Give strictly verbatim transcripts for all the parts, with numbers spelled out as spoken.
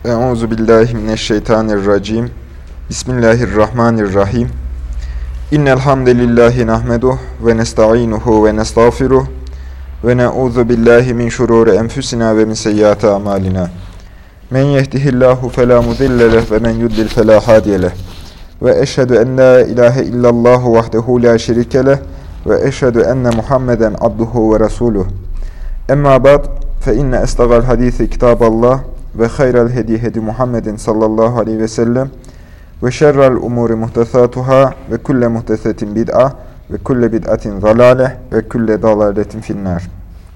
Euzu billahi mineşşeytanirracim. Bismillahirrahmanirrahim. İnnel hamdelellahi nahmeduhu ve nestainuhu ve nestağfiruh ve na'uzu billahi min şururi enfusina ve min seyyiati amalina. Men yehdihillahu fela mudille leh ve men yudlil fela hadiye leh. Ve eşhedü en la ilahe illallah vahdehu la şerike leh ve eşhedü enne Muhammeden abduhu ve resuluh. Emma ba'd fe inne estagal hadisi kitaballah ve hayral hedi hedi Muhammedin sallallahu aleyhi ve sellem ve şerrel umuri muhtesatuhâ ve kulle muhtesetin bid'a ve kulle bid'atin zalâleh ve kulle dalâletin finnâr.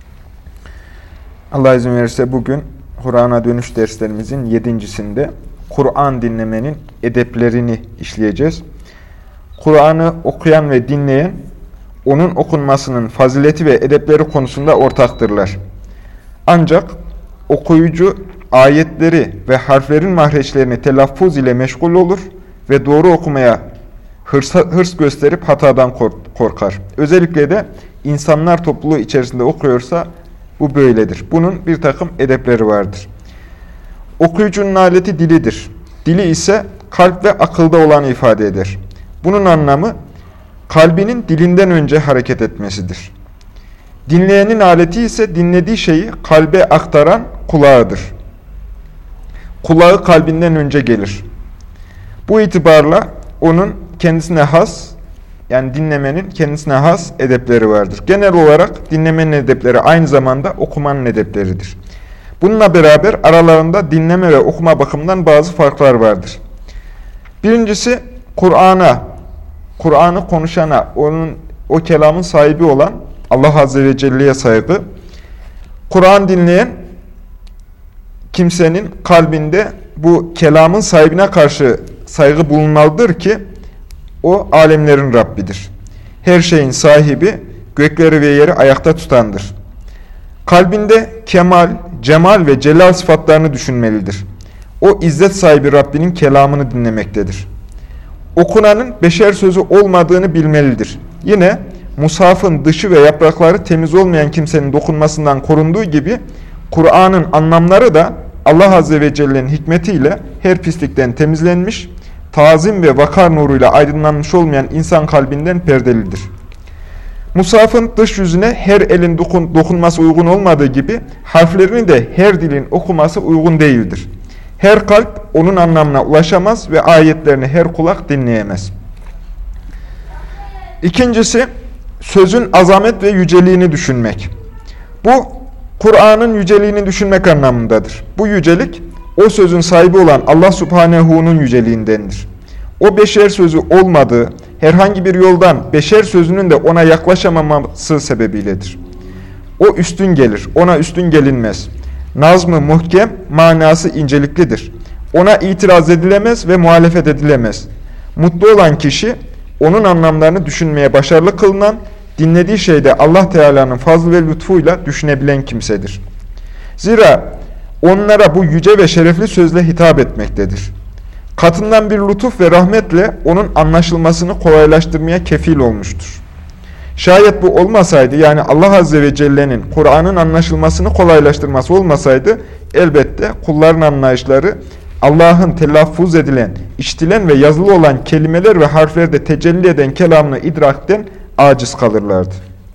Allah izin verirse bugün Kur'an'a dönüş derslerimizin yedincisinde Kur'an dinlemenin edeplerini işleyeceğiz. Kur'an'ı okuyan ve dinleyen, onun okunmasının fazileti ve edepleri konusunda ortaktırlar. Ancak okuyucu ayetleri ve harflerin mahreçlerini telaffuz ile meşgul olur ve doğru okumaya hırsa, hırs gösterip hatadan korkar. Özellikle de insanlar topluluğu içerisinde okuyorsa bu böyledir. Bunun bir takım edepleri vardır. Okuyucunun aleti dilidir. Dili ise kalp ve akılda olanı ifade eder. Bunun anlamı kalbinin dilinden önce hareket etmesidir. Dinleyenin aleti ise dinlediği şeyi kalbe aktaran kulağıdır. Kulağı kalbinden önce gelir. Bu itibarla onun kendisine has, yani dinlemenin kendisine has edepleri vardır. Genel olarak dinlemenin edepleri aynı zamanda okumanın edepleridir. Bununla beraber aralarında dinleme ve okuma bakımından bazı farklar vardır. Birincisi Kur'an'a, Kur'an'ı konuşana, onun o kelamın sahibi olan Allah Azze ve Celle'ye saygı. Kur'an dinleyen kimsenin kalbinde bu kelamın sahibine karşı saygı bulunmalıdır ki o alemlerin Rabbidir. Her şeyin sahibi, gökleri ve yeri ayakta tutandır. Kalbinde kemal, cemal ve celal sıfatlarını düşünmelidir. O izzet sahibi Rabbinin kelamını dinlemektedir. Okunanın beşer sözü olmadığını bilmelidir. Yine mushafın dışı ve yaprakları temiz olmayan kimsenin dokunmasından korunduğu gibi Kur'an'ın anlamları da Allah Azze ve Celle'nin hikmetiyle her pislikten temizlenmiş, tazim ve vakar nuruyla aydınlanmış olmayan insan kalbinden perdelidir. Mushafın dış yüzüne her elin dokun, dokunması uygun olmadığı gibi harflerini de her dilin okuması uygun değildir. Her kalp onun anlamına ulaşamaz ve ayetlerini her kulak dinleyemez. İkincisi, sözün azamet ve yüceliğini düşünmek. Bu, Kur'an'ın yüceliğini düşünmek anlamındadır. Bu yücelik, o sözün sahibi olan Allah Subhanehu'nun yüceliğindendir. O beşer sözü olmadığı, herhangi bir yoldan beşer sözünün de ona yaklaşamaması sebebiyledir. O üstün gelir, ona üstün gelinmez. Nazm-ı muhkem, manası inceliklidir. Ona itiraz edilemez ve muhalefet edilemez. Mutlu olan kişi, onun anlamlarını düşünmeye başarılı kılınan, dinlediği şeyde Allah Teala'nın fazl ve lütfuyla düşünebilen kimsedir. Zira onlara bu yüce ve şerefli sözle hitap etmektedir. Katından bir lütuf ve rahmetle onun anlaşılmasını kolaylaştırmaya kefil olmuştur. Şayet bu olmasaydı, yani Allah Azze ve Celle'nin Kur'an'ın anlaşılmasını kolaylaştırması olmasaydı, elbette kulların anlayışları Allah'ın telaffuz edilen, işitilen ve yazılı olan kelimeler ve harflerde tecelli eden kelamını idrakten aciz kalırlardı.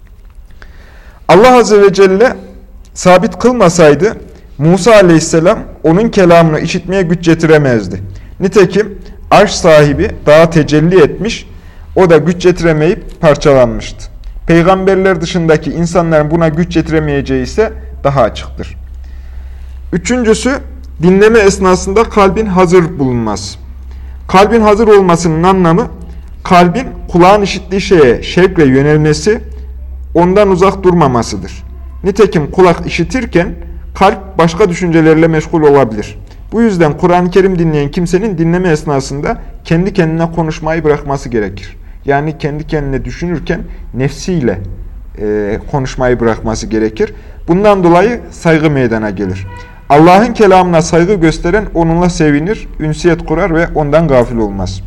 Allah Azze ve Celle sabit kılmasaydı, Musa Aleyhisselam onun kelamını işitmeye güç getiremezdi. Nitekim arş sahibi dağa tecelli etmiş, o da güç getiremeyip parçalanmıştı. Peygamberler dışındaki insanların buna güç getiremeyeceği ise daha açıktır. Üçüncüsü, dinleme esnasında kalbin hazır bulunması. Kalbin hazır olmasının anlamı, kalbin kulağın işittiği şeye şevkle yönelmesi, ondan uzak durmamasıdır. Nitekim kulak işitirken kalp başka düşüncelerle meşgul olabilir. Bu yüzden Kur'an-ı Kerim dinleyen kimsenin dinleme esnasında kendi kendine konuşmayı bırakması gerekir. Yani kendi kendine düşünürken nefsiyle e, konuşmayı bırakması gerekir. Bundan dolayı saygı meydana gelir. Allah'ın kelamına saygı gösteren onunla sevinir, ünsiyet kurar ve ondan gafil olmaz.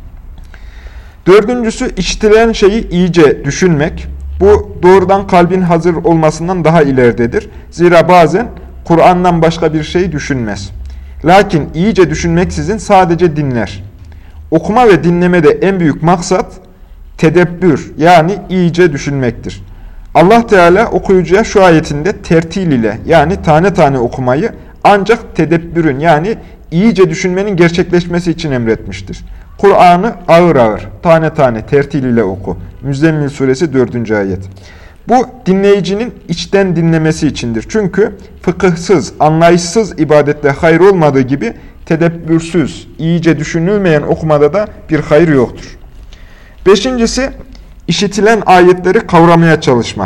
Dördüncüsü, işitilen şeyi iyice düşünmek. Bu doğrudan kalbin hazır olmasından daha ileridedir. Zira bazen Kur'an'dan başka bir şey düşünmez. Lakin iyice düşünmeksizin sadece dinler. Okuma ve dinlemede en büyük maksat tedebbür yani iyice düşünmektir. Allah Teala okuyucuya şu ayetinde tertil ile yani tane tane okumayı ancak tedebbürün yani iyice düşünmenin gerçekleşmesi için emretmiştir. Kur'an'ı ağır ağır, tane tane, tertil ile oku. Müzzemmil suresi dördüncü ayet. Bu dinleyicinin içten dinlemesi içindir. Çünkü fıkıhsız, anlayışsız ibadette hayır olmadığı gibi tedebbürsüz, iyice düşünülmeyen okumada da bir hayır yoktur. Beşincisi, işitilen ayetleri kavramaya çalışmak.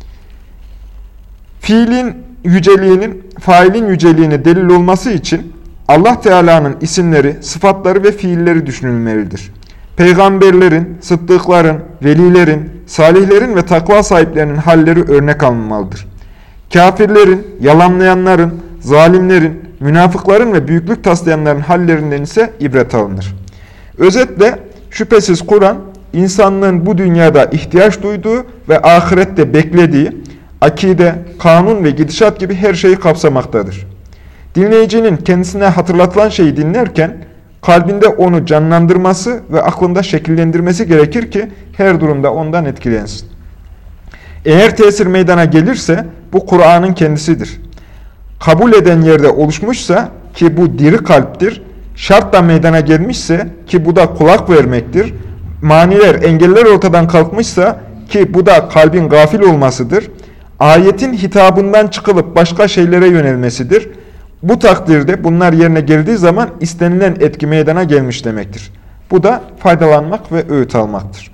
Fiilin yüceliğinin, failin yüceliğine delil olması için Allah Teala'nın isimleri, sıfatları ve fiilleri düşünülmelidir. Peygamberlerin, sıddıkların, velilerin, salihlerin ve takva sahiplerinin halleri örnek alınmalıdır. Kafirlerin, yalanlayanların, zalimlerin, münafıkların ve büyüklük taslayanların hallerinden ise ibret alınır. Özetle şüphesiz Kur'an, insanlığın bu dünyada ihtiyaç duyduğu ve ahirette beklediği akide, kanun ve gidişat gibi her şeyi kapsamaktadır. Dinleyicinin kendisine hatırlatılan şeyi dinlerken, kalbinde onu canlandırması ve aklında şekillendirmesi gerekir ki her durumda ondan etkilensin. Eğer tesir meydana gelirse bu Kur'an'ın kendisidir. Kabul eden yerde oluşmuşsa ki bu diri kalptir, şart da meydana gelmişse ki bu da kulak vermektir, maniler, engeller ortadan kalkmışsa ki bu da kalbin gafil olmasıdır, ayetin hitabından çıkılıp başka şeylere yönelmesidir. Bu takdirde bunlar yerine geldiği zaman istenilen etki meydana gelmiş demektir. Bu da faydalanmak ve öğüt almaktır.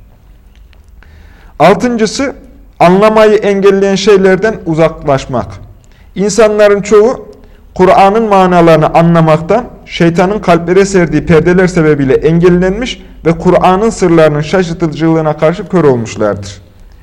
Altıncısı, anlamayı engelleyen şeylerden uzaklaşmak. İnsanların çoğu Kur'an'ın manalarını anlamaktan şeytanın kalplere serdiği perdeler sebebiyle engellenmiş ve Kur'an'ın sırlarının şaşırtıcılığına karşı kör olmuşlardır.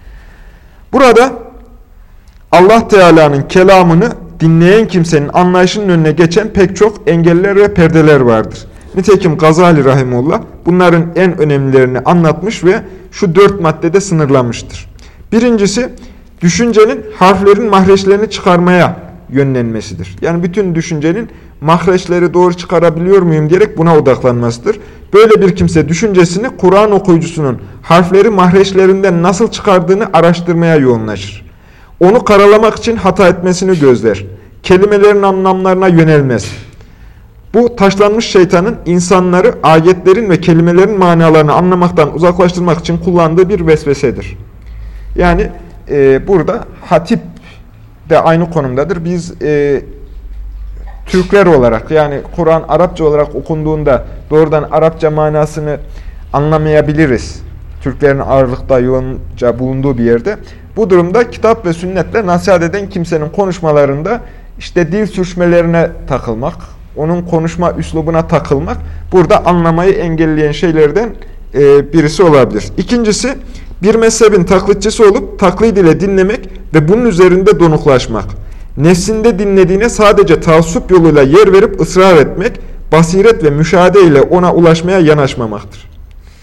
Burada Allah Teala'nın kelamını dinleyen kimsenin anlayışının önüne geçen pek çok engeller ve perdeler vardır. Nitekim Gazali Rahimullah bunların en önemlilerini anlatmış ve şu dört maddede sınırlamıştır. Birincisi, düşüncenin harflerin mahreçlerini çıkarmaya yönlenmesidir. Yani bütün düşüncenin mahreçleri doğru çıkarabiliyor muyum diyerek buna odaklanmasıdır. Böyle bir kimse düşüncesini Kur'an okuyucusunun harfleri mahreçlerinden nasıl çıkardığını araştırmaya yoğunlaşır. Onu karalamak için hata etmesini gözler. Kelimelerin anlamlarına yönelmez. Bu taşlanmış şeytanın insanları ayetlerin ve kelimelerin manalarını anlamaktan uzaklaştırmak için kullandığı bir vesvesedir. Yani e, burada hatip de aynı konumdadır. Biz e, Türkler olarak yani Kur'an Arapça olarak okunduğunda doğrudan Arapça manasını anlamayabiliriz. Türklerin ağırlıkta yoğunca bulunduğu bir yerde. Bu durumda kitap ve sünnetle nasihat eden kimsenin konuşmalarında işte dil sürçmelerine takılmak, onun konuşma üslubuna takılmak burada anlamayı engelleyen şeylerden e, birisi olabilir. İkincisi, bir mezhebin taklitçisi olup taklit ile dinlemek ve bunun üzerinde donuklaşmak. Nefsinde dinlediğine sadece taassup yoluyla yer verip ısrar etmek, basiret ve müşahede ile ona ulaşmaya yanaşmamaktır.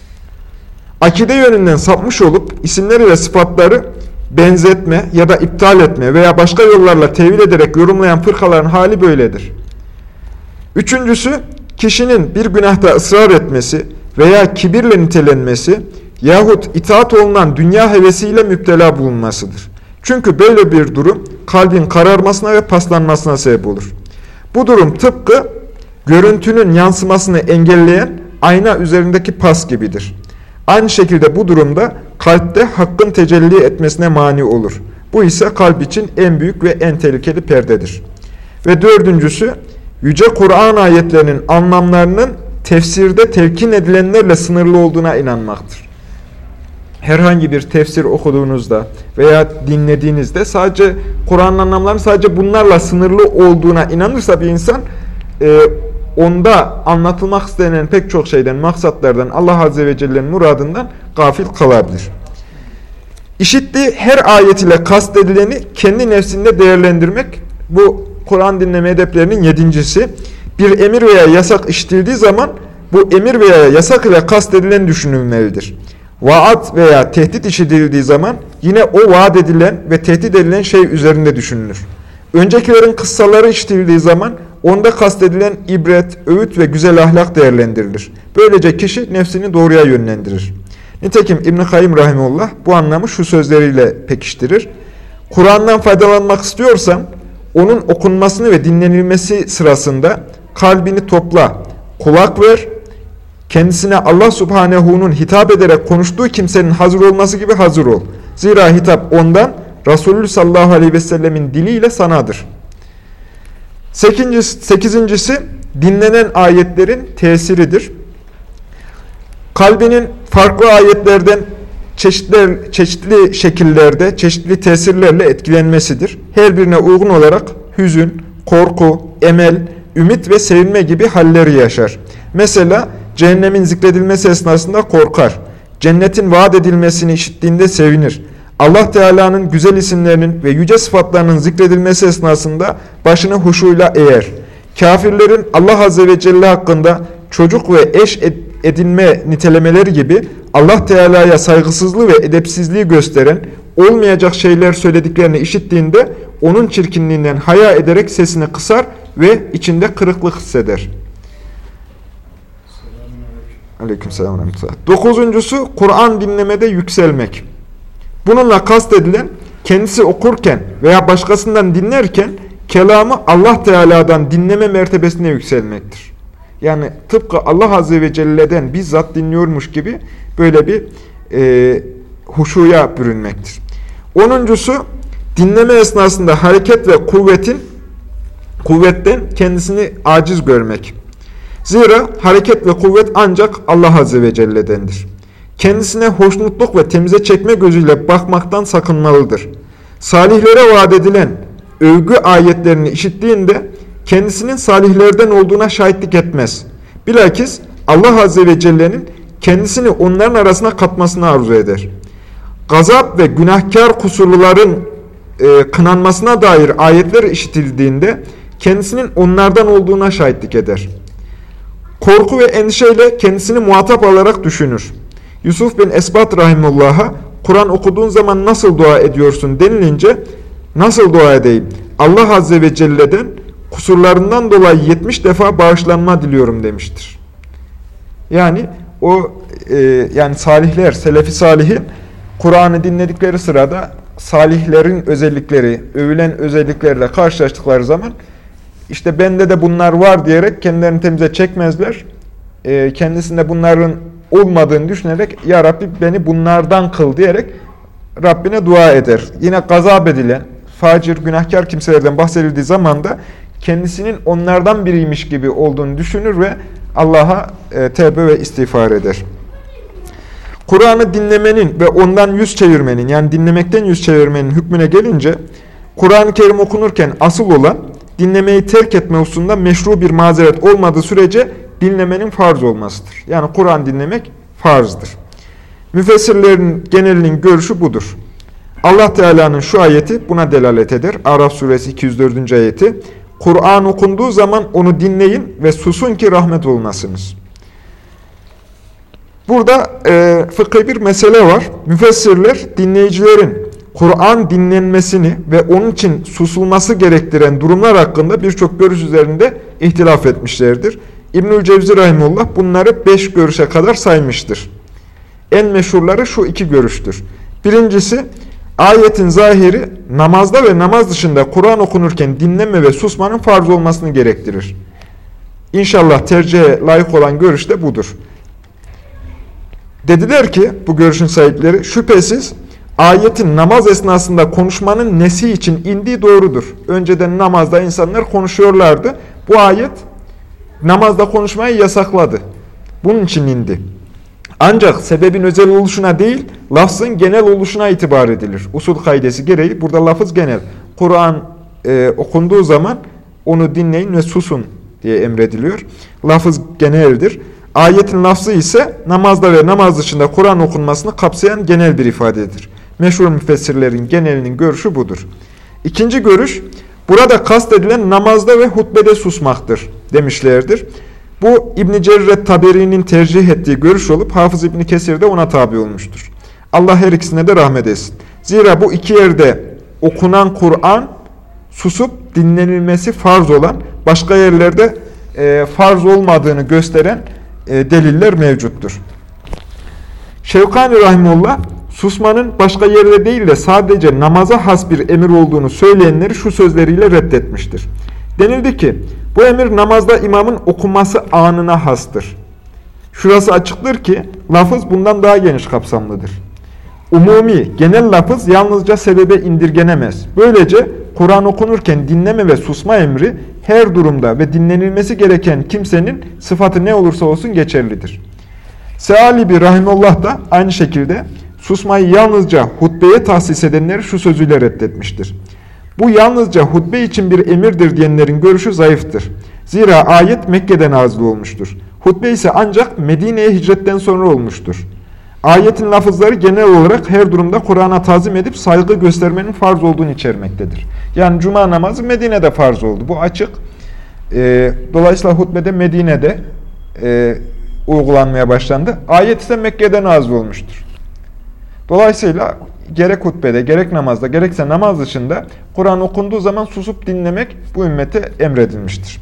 Akide yönünden sapmış olup isimleri ve sıfatları benzetme ya da iptal etme veya başka yollarla tevil ederek yorumlayan fırkaların hali böyledir. Üçüncüsü, kişinin bir günahta ısrar etmesi veya kibirle nitelenmesi yahut itaat olunan dünya hevesiyle müptela bulunmasıdır. Çünkü böyle bir durum kalbin kararmasına ve paslanmasına sebep olur. Bu durum tıpkı görüntünün yansımasını engelleyen ayna üzerindeki pas gibidir. Aynı şekilde bu durumda kalpte hakkın tecelli etmesine mani olur. Bu ise kalp için en büyük ve en tehlikeli perdedir. Ve dördüncüsü, Yüce Kur'an ayetlerinin anlamlarının tefsirde telkin edilenlerle sınırlı olduğuna inanmaktır. Herhangi bir tefsir okuduğunuzda veya dinlediğinizde sadece Kur'an'ın anlamlarının sadece bunlarla sınırlı olduğuna inanırsa bir insan e, onda anlatılmak istenen pek çok şeyden, maksatlardan, Allah Azze ve Celle'nin muradından gafil kalabilir. İşittiği her ayet ile kastedileni kendi nefsinde değerlendirmek, bu Kur'an dinleme edeplerinin yedincisi. Bir emir veya yasak işitildiği zaman bu emir veya yasak ile kastedilen düşünülmelidir. Vaat veya tehdit işitildiği zaman yine o vaat edilen ve tehdit edilen şey üzerinde düşünülür. Öncekilerin kıssaları işitildiği zaman onda kastedilen ibret, öğüt ve güzel ahlak değerlendirilir. Böylece kişi nefsini doğruya yönlendirir. Nitekim İbn-i Kayyım Rahimullah bu anlamı şu sözleriyle pekiştirir. Kur'an'dan faydalanmak istiyorsan onun okunmasını ve dinlenilmesi sırasında kalbini topla, kulak ver, kendisine Allah Subhanehu'nun hitap ederek konuştuğu kimsenin hazır olması gibi hazır ol. Zira hitap ondan, Resulü sallallahu aleyhi ve sellemin diliyle sanadır. Sekincisi, sekizincisi, dinlenen ayetlerin tesiridir. Kalbinin farklı ayetlerden çeşitli, çeşitli şekillerde, çeşitli tesirlerle etkilenmesidir. Her birine uygun olarak hüzün, korku, emel, ümit ve sevinme gibi halleri yaşar. Mesela cehennemin zikredilmesi esnasında korkar. Cennetin vaat edilmesini işittiğinde sevinir. Allah Teala'nın güzel isimlerinin ve yüce sıfatlarının zikredilmesi esnasında başını huşuyla eğer. Kafirlerin Allah Azze ve Celle hakkında çocuk ve eş edinme nitelemeleri gibi Allah Teala'ya saygısızlığı ve edepsizliği gösteren olmayacak şeyler söylediklerini işittiğinde onun çirkinliğinden haya ederek sesini kısar ve içinde kırıklık hisseder. Aleykümselam. Dokuzuncusu, Kur'an dinlemede yükselmek. Bununla kastedilen kendisi okurken veya başkasından dinlerken kelamı Allah Teala'dan dinleme mertebesine yükselmektir. Yani tıpkı Allah Azze ve Celle'den bizzat dinliyormuş gibi böyle bir e, huşuya bürünmektir. Onuncusu, dinleme esnasında hareket ve kuvvetin kuvvetten kendisini aciz görmek. Zira hareket ve kuvvet ancak Allah Azze ve Celle'dendir. Kendisine hoşnutluk ve temize çekme gözüyle bakmaktan sakınmalıdır. Salihlere vaat edilen övgü ayetlerini işittiğinde kendisinin salihlerden olduğuna şahitlik etmez. Bilakis Allah Azze ve Celle'nin kendisini onların arasına katmasını arzu eder. Gazap ve günahkar kusurluların e, kınanmasına dair ayetler işitildiğinde kendisinin onlardan olduğuna şahitlik eder. Korku ve endişeyle kendisini muhatap alarak düşünür. Yusuf bin Esbat Rahimullah'a Kur'an okuduğun zaman nasıl dua ediyorsun denilince nasıl dua edeyim? Allah Azze ve Celle'den kusurlarından dolayı yetmiş defa bağışlanma diliyorum demiştir. Yani o e, yani salihler, selefi salihin Kur'an'ı dinledikleri sırada salihlerin özellikleri, övülen özelliklerle karşılaştıkları zaman işte bende de bunlar var diyerek kendilerini temize çekmezler. E, kendisinde bunların olmadığını düşünerek ya Rabbi beni bunlardan kıl diyerek Rabbine dua eder. Yine gazap edilen, facir, günahkar kimselerden bahsedildiği zaman da kendisinin onlardan biriymiş gibi olduğunu düşünür ve Allah'a e, tevbe ve istiğfar eder. Kur'an'ı dinlemenin ve ondan yüz çevirmenin, yani dinlemekten yüz çevirmenin hükmüne gelince, Kur'an-ı Kerim okunurken asıl olan dinlemeyi terk etme hususunda meşru bir mazeret olmadığı sürece dinlemenin farz olmasıdır. Yani Kur'an dinlemek farzdır. Müfessirlerin genelinin görüşü budur. Allah Teala'nın şu ayeti buna delalet eder. Araf suresi iki yüz dördüncü ayeti. Kur'an okunduğu zaman onu dinleyin ve susun ki rahmet olmasınız. Burada e, fıkhi bir mesele var. Müfessirler dinleyicilerin Kur'an dinlenmesini ve onun için susulması gerektiren durumlar hakkında birçok görüş üzerinde ihtilaf etmişlerdir. İbnül Cevzi Rahimullah bunları beş görüşe kadar saymıştır. En meşhurları şu iki görüştür. Birincisi, ayetin zahiri namazda ve namaz dışında Kur'an okunurken dinleme ve susmanın farz olmasını gerektirir. İnşallah tercihe layık olan görüş de budur. Dediler ki bu görüşün sahipleri, şüphesiz ayetin namaz esnasında konuşmanın nesi için indiği doğrudur. Önceden namazda insanlar konuşuyorlardı. Bu ayet namazda konuşmayı yasakladı. Bunun için indi. Ancak sebebin özel oluşuna değil, lafzın genel oluşuna itibar edilir. Usul kaidesi gereği burada lafız genel. Kur'an e, okunduğu zaman onu dinleyin ve susun diye emrediliyor. Lafız geneldir. Ayetin lafzı ise namazda ve namaz dışında Kur'an okunmasını kapsayan genel bir ifadedir. Meşhur müfessirlerin genelinin görüşü budur. İkinci görüş, burada kastedilen namazda ve hutbede susmaktır demişlerdir. Bu İbn-i Cerret Taberi'nin tercih ettiği görüş olup Hafız İbn Kesir de ona tabi olmuştur. Allah her ikisine de rahmet etsin. Zira bu iki yerde okunan Kur'an susup dinlenilmesi farz olan, başka yerlerde e, farz olmadığını gösteren e, deliller mevcuttur. Şevkani Rahimullah, susmanın başka yerde değil de sadece namaza has bir emir olduğunu söyleyenleri şu sözleriyle reddetmiştir. Denildi ki, bu emir namazda imamın okunması anına hastır. Şurası açıktır ki, lafız bundan daha geniş kapsamlıdır. Umumi, genel lafız yalnızca sebebe indirgenemez. Böylece Kur'an okunurken dinleme ve susma emri her durumda ve dinlenilmesi gereken kimsenin sıfatı ne olursa olsun geçerlidir. Sealibi Rahimullah da aynı şekilde susmayı yalnızca hutbeye tahsis edenleri şu sözüyle reddetmiştir. Bu yalnızca hutbe için bir emirdir diyenlerin görüşü zayıftır. Zira ayet Mekke'de nazil olmuştur. Hutbe ise ancak Medine'ye hicretten sonra olmuştur. Ayetin lafızları genel olarak her durumda Kur'an'a tazim edip saygı göstermenin farz olduğunu içermektedir. Yani cuma namazı Medine'de farz oldu. Bu açık. E, dolayısıyla hutbede Medine'de e, uygulanmaya başlandı. Ayet ise Mekke'de nazil olmuştur. Dolayısıyla gerek hutbede, gerek namazda, gerekse namaz dışında Kur'an okunduğu zaman susup dinlemek bu ümmete emredilmiştir.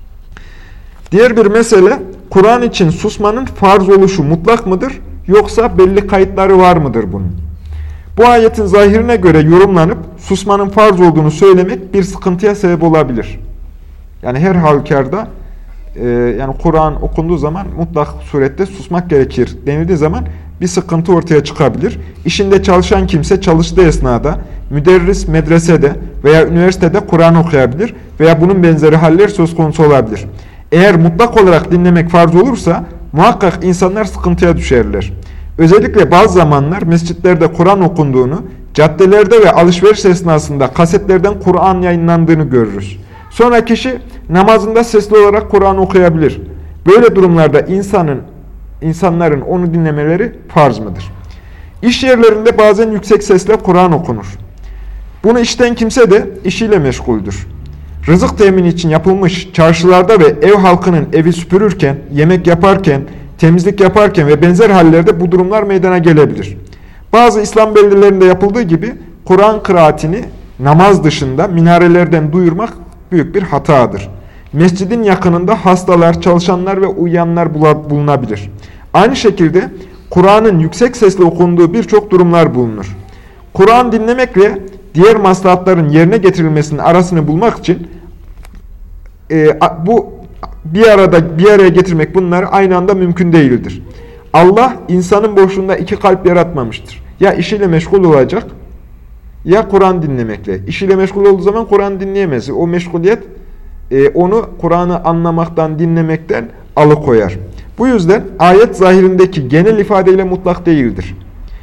Diğer bir mesele, Kur'an için susmanın farz oluşu mutlak mıdır, yoksa belli kayıtları var mıdır bunun? Bu ayetin zahirine göre yorumlanıp susmanın farz olduğunu söylemek bir sıkıntıya sebep olabilir. Yani her halükarda e, yani Kur'an okunduğu zaman mutlak surette susmak gerekir denildiği zaman bir sıkıntı ortaya çıkabilir. İşinde çalışan kimse çalıştığı esnada müderris medresede veya üniversitede Kur'an okuyabilir veya bunun benzeri haller söz konusu olabilir. Eğer mutlak olarak dinlemek farz olursa muhakkak insanlar sıkıntıya düşerler. Özellikle bazı zamanlar mescitlerde Kur'an okunduğunu, caddelerde ve alışveriş esnasında kasetlerden Kur'an yayınlandığını görürüz. Sonra kişi namazında sesli olarak Kur'an okuyabilir. Böyle durumlarda insanın, insanların onu dinlemeleri farz mıdır? İş yerlerinde bazen yüksek sesle Kur'an okunur. Bunu işten kimse de işiyle meşguldür. Rızık temini için yapılmış çarşılarda ve ev halkının evi süpürürken, yemek yaparken, temizlik yaparken ve benzer hallerde bu durumlar meydana gelebilir. Bazı İslam beldelerinde yapıldığı gibi Kur'an kıraatini namaz dışında minarelerden duyurmak büyük bir hatadır. Mescidin yakınında hastalar, çalışanlar ve uyuyanlar bulunabilir. Aynı şekilde Kur'an'ın yüksek sesle okunduğu birçok durumlar bulunur. Kur'an dinlemekle diğer maslahatların yerine getirilmesinin arasını bulmak için e, bu bir arada bir araya getirmek bunları aynı anda mümkün değildir. Allah insanın boşluğunda iki kalp yaratmamıştır. Ya işiyle meşgul olacak ya Kur'an dinlemekle. İşiyle meşgul olduğu zaman Kur'an dinleyemez. O meşguliyet e, onu Kur'an'ı anlamaktan, dinlemekten alıkoyar. Bu yüzden ayet zahirindeki genel ifadeyle mutlak değildir.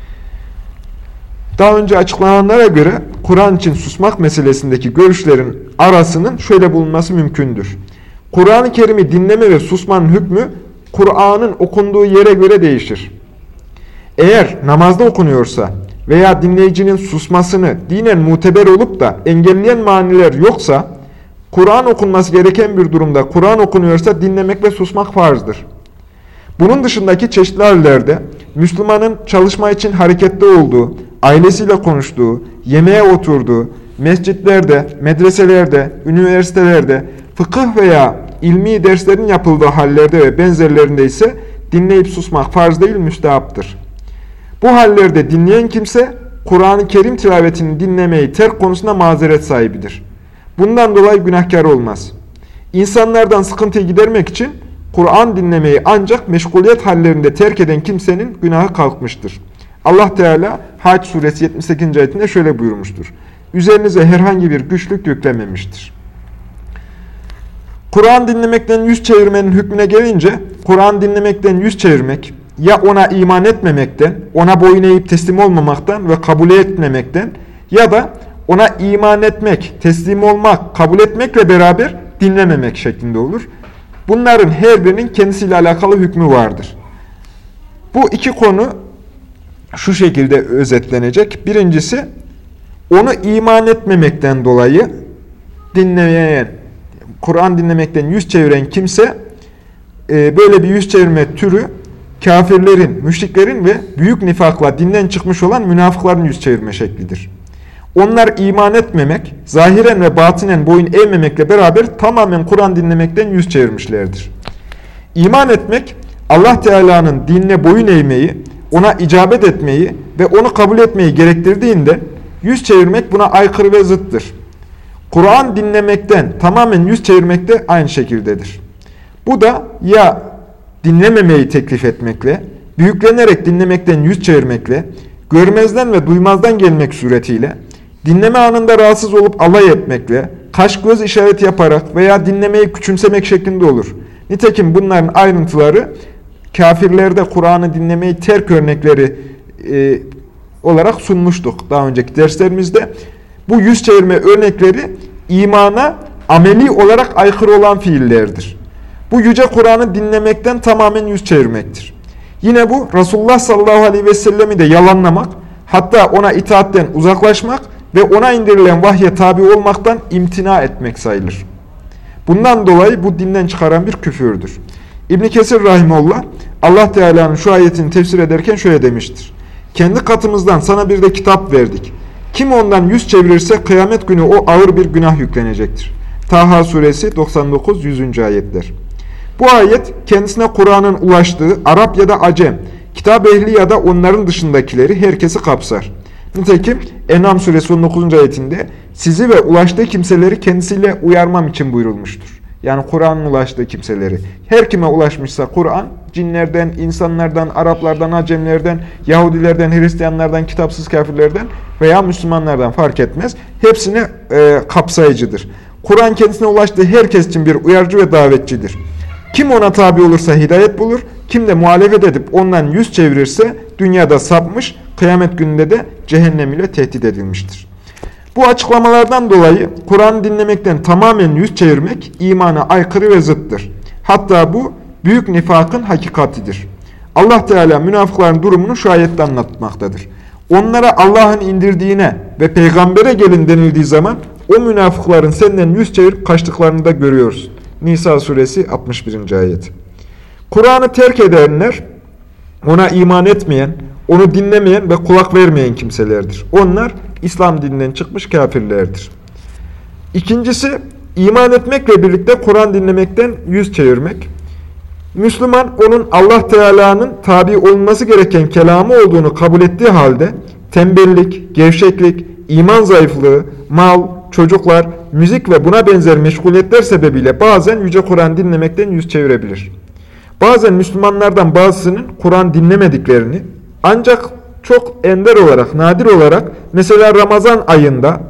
Daha önce açıklananlara göre Kur'an için susmak meselesindeki görüşlerin arasının şöyle bulunması mümkündür. Kur'an-ı Kerim'i dinleme ve susmanın hükmü Kur'an'ın okunduğu yere göre değişir. Eğer namazda okunuyorsa veya dinleyicinin susmasını dinen muteber olup da engelleyen maniler yoksa, Kur'an okunması gereken bir durumda Kur'an okunuyorsa dinlemek ve susmak farzdır. Bunun dışındaki çeşitli hallerde Müslümanın çalışma için harekette olduğu, ailesiyle konuştuğu, yemeğe oturduğu, mescitlerde, medreselerde, üniversitelerde, fıkıh veya ilmi derslerin yapıldığı hallerde ve benzerlerinde ise dinleyip susmak farz değil, müstehaptır. Bu hallerde dinleyen kimse Kur'an-ı Kerim tilavetini dinlemeyi terk konusunda mazeret sahibidir. Bundan dolayı günahkar olmaz. İnsanlardan sıkıntıyı gidermek için Kur'an dinlemeyi ancak meşguliyet hallerinde terk eden kimsenin günahı kalkmıştır. Allah Teala Hac suresi yetmiş sekizinci ayetinde şöyle buyurmuştur. Üzerinize herhangi bir güçlük yüklememiştir. Kur'an dinlemekten yüz çevirmenin hükmüne gelince, Kur'an dinlemekten yüz çevirmek, ya ona iman etmemekten, ona boyun eğip teslim olmamaktan ve kabul etmemekten ya da ona iman etmek, teslim olmak, kabul etmekle beraber dinlememek şeklinde olur. Bunların her birinin kendisiyle alakalı hükmü vardır. Bu iki konu şu şekilde özetlenecek. Birincisi, onu iman etmemekten dolayı dinleyen, Kur'an dinlemekten yüz çeviren kimse, böyle bir yüz çevirme türü kafirlerin, müşriklerin ve büyük nifakla dinden çıkmış olan münafıkların yüz çevirme şeklidir. Onlar iman etmemek, zahiren ve batinen boyun eğmemekle beraber tamamen Kur'an dinlemekten yüz çevirmişlerdir. İman etmek, Allah Teala'nın dinine boyun eğmeyi, ona icabet etmeyi ve onu kabul etmeyi gerektirdiğinde yüz çevirmek buna aykırı ve zıttır. Kur'an dinlemekten tamamen yüz çevirmek de aynı şekildedir. Bu da ya dinlememeyi teklif etmekle, büyüklenerek dinlemekten yüz çevirmekle, görmezden ve duymazdan gelmek suretiyle, dinleme anında rahatsız olup alay etmekle, kaş göz işareti yaparak veya dinlemeyi küçümsemek şeklinde olur. Nitekim bunların ayrıntıları kafirlerde Kur'an'ı dinlemeyi terk örnekleri e, olarak sunmuştuk daha önceki derslerimizde. Bu yüz çevirme örnekleri imana ameli olarak aykırı olan fiillerdir. Bu yüce Kur'an'ı dinlemekten tamamen yüz çevirmektir. Yine bu Resulullah sallallahu aleyhi ve sellem'i de yalanlamak, hatta ona itaatten uzaklaşmak ve ona indirilen vahye tabi olmaktan imtina etmek sayılır. Bundan dolayı bu dinden çıkaran bir küfürdür. İbn Kesir rahimehullah Allah Teala'nın şu ayetini tefsir ederken şöyle demiştir. Kendi katımızdan sana bir de kitap verdik. Kim ondan yüz çevirirse kıyamet günü o ağır bir günah yüklenecektir. Taha suresi doksan dokuz yüzüncü ayetler. Bu ayet kendisine Kur'an'ın ulaştığı Arap ya da Acem, kitap ehli ya da onların dışındakileri herkesi kapsar. Nitekim En'am suresi on dokuzuncu ayetinde sizi ve ulaştığı kimseleri kendisiyle uyarmam için buyurulmuştur. Yani Kur'an'ın ulaştığı kimseleri. Her kime ulaşmışsa Kur'an, cinlerden, insanlardan, Araplardan, Acemlerden, Yahudilerden, Hristiyanlardan, kitapsız kafirlerden veya Müslümanlardan fark etmez. Hepsine e, kapsayıcıdır. Kur'an kendisine ulaştığı herkes için bir uyarıcı ve davetçidir. Kim ona tabi olursa hidayet bulur, kim de muhalefet edip ondan yüz çevirirse dünyada sapmış, kıyamet gününde de cehennem ile tehdit edilmiştir. Bu açıklamalardan dolayı Kur'an'ı dinlemekten tamamen yüz çevirmek imana aykırı ve zıttır. Hatta bu büyük nifakın hakikatidir. Allah Teala münafıkların durumunu şu ayette anlatmaktadır. Onlara Allah'ın indirdiğine ve peygambere gelin denildiği zaman o münafıkların senden yüz çevirip kaçtıklarını da görüyoruz. Nisa suresi altmış birinci ayet. Kur'an'ı terk edenler ona iman etmeyen, onu dinlemeyen ve kulak vermeyen kimselerdir. Onlar İslam dininden çıkmış kafirlerdir. İkincisi, iman etmekle birlikte Kur'an dinlemekten yüz çevirmek. Müslüman, onun Allah Teala'nın tabi olunması gereken kelamı olduğunu kabul ettiği halde, tembellik, gevşeklik, iman zayıflığı, mal, çocuklar, müzik ve buna benzer meşguliyetler sebebiyle bazen Yüce Kur'an dinlemekten yüz çevirebilir. Bazen Müslümanlardan bazısının Kur'an dinlemediklerini, ancak çok ender olarak, nadir olarak, mesela Ramazan ayında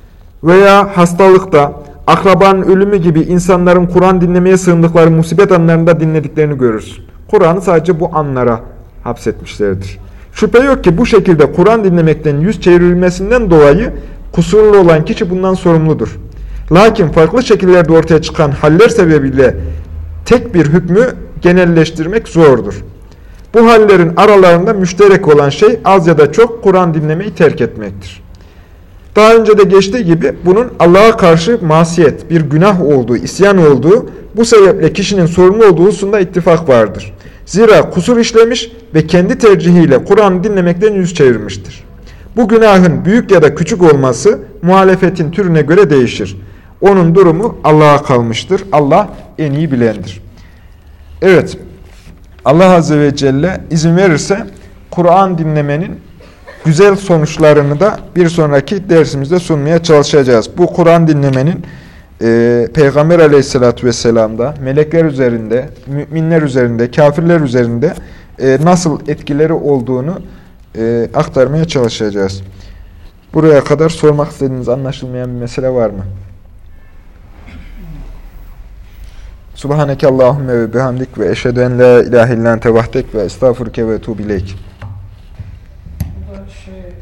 veya hastalıkta, akrabanın ölümü gibi insanların Kur'an dinlemeye sığındıkları musibet anlarında dinlediklerini görürsün. Kur'an'ı sadece bu anlara hapsetmişlerdir. Şüphe yok ki bu şekilde Kur'an dinlemekten yüz çevrilmesinden dolayı kusurlu olan kişi bundan sorumludur. Lakin farklı şekillerde ortaya çıkan haller sebebiyle tek bir hükmü genelleştirmek zordur. Bu hallerin aralarında müşterek olan şey az ya da çok Kur'an dinlemeyi terk etmektir. Daha önce de geçtiği gibi bunun Allah'a karşı masiyet, bir günah olduğu, isyan olduğu, bu sebeple kişinin sorumlu olduğu hususunda ittifak vardır. Zira kusur işlemiş ve kendi tercihiyle Kur'an'ı dinlemekten yüz çevirmiştir. Bu günahın büyük ya da küçük olması muhalefetin türüne göre değişir. Onun durumu Allah'a kalmıştır. Allah en iyi bilendir. Evet, Allah Azze ve Celle izin verirse Kur'an dinlemenin güzel sonuçlarını da bir sonraki dersimizde sunmaya çalışacağız. Bu Kur'an dinlemenin e, Peygamber Aleyhisselatü Vesselam'da, melekler üzerinde, müminler üzerinde, kafirler üzerinde e, nasıl etkileri olduğunu e, aktarmaya çalışacağız. Buraya kadar sormak istediğiniz anlaşılmayan bir mesele var mı? Subhaneke Allahümme ve bihamdik ve eşhedü en la ilahe illan tevahdek ve estağfurke ve etubu ileyk.